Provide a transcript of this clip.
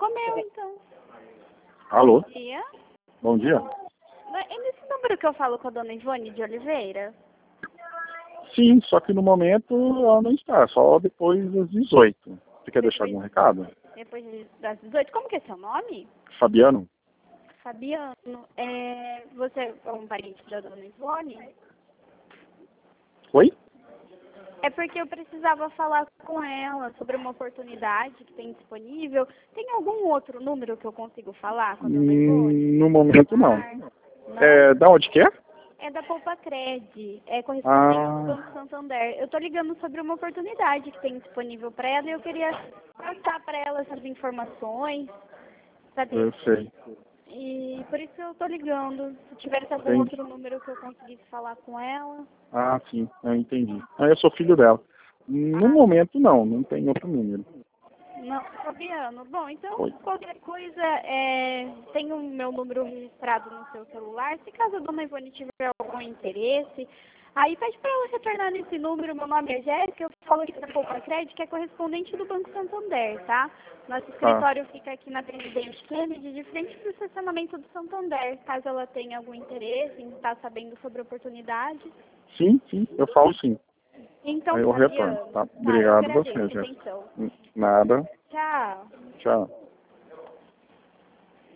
O meu, então. Alô? Bom dia. Bom dia. É nesse número que eu falo com a dona Ivone de Oliveira? Sim, só que no momento ela não está, só depois das 18. Você quer deixar algum recado? Depois das 18. Como que é seu nome? Fabiano? Fabiano. Você é um parente da dona Ivone? Oi? É porque eu precisava falar com ela sobre uma oportunidade que tem disponível. Tem algum outro número que eu consigo falar com a dona Ivone? No momento não. Não? Da onde que é? É da Poupa Cred, é correspondente do Ah, Banco Santander. Eu tô ligando sobre uma oportunidade que tem disponível para ela e eu queria passar para ela essas informações, sabe? eu sei. E por isso eu tô ligando. Se tivesse algum Entendi. outro número que eu conseguisse falar com ela. Ah, sim, eu entendi. Eu sou filho dela. No momento não tem outro número. Não, Fabiano. Bom, então Oi. qualquer coisa, tem o meu número registrado no seu celular. Se caso a dona Ivone tiver algum interesse, aí pede para ela retornar nesse número. Meu nome é Jéssica, eu falo aqui da Poupa Cred, que é correspondente do Banco Santander, tá? Nosso Tá. escritório fica aqui na Presidente Kennedy, de frente para o estacionamento do Santander. Caso ela tenha algum interesse em estar sabendo sobre a oportunidade. Sim, eu falo sim. Então, Aí eu retorno, Fabiano, tá? tá, eu Obrigado agradeço você, a Jéssica. atenção. Nada. Tchau. Tchau.